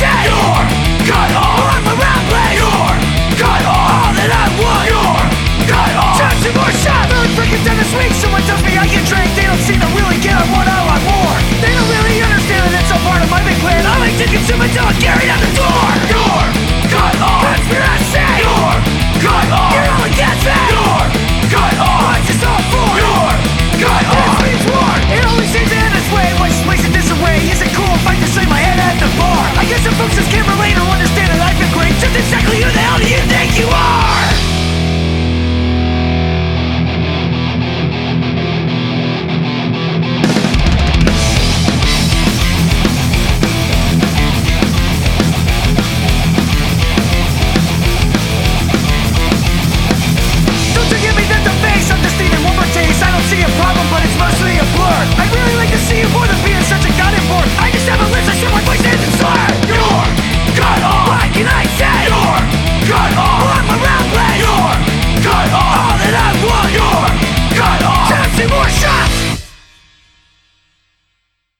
dead. You're cut off. I'm around place. You're cut off. All that I want. You're cut off. Touching more shot. Moon freaking down the street.